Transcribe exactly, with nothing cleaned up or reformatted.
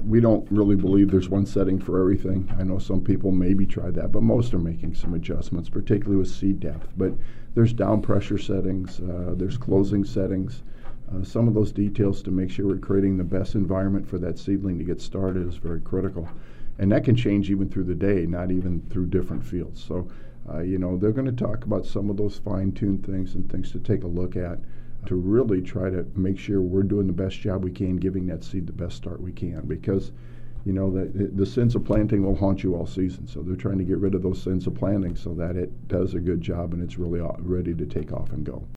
we don't really believe there's one setting for everything. I know some people maybe try that, but most are making some adjustments, particularly with seed depth. But there's down pressure settings, uh, there's closing settings. Uh, some of those details to make sure we're creating the best environment for that seedling to get started is very critical. And that can change even through the day, not even through different fields. So, uh, you know, they're going to talk about some of those fine-tuned things and things to take a look at to really try to make sure we're doing the best job we can, giving that seed the best start we can. Because, you know, the, the sins of planting will haunt you all season. So they're trying to get rid of those sins of planting so that it does a good job and it's really ready to take off and go.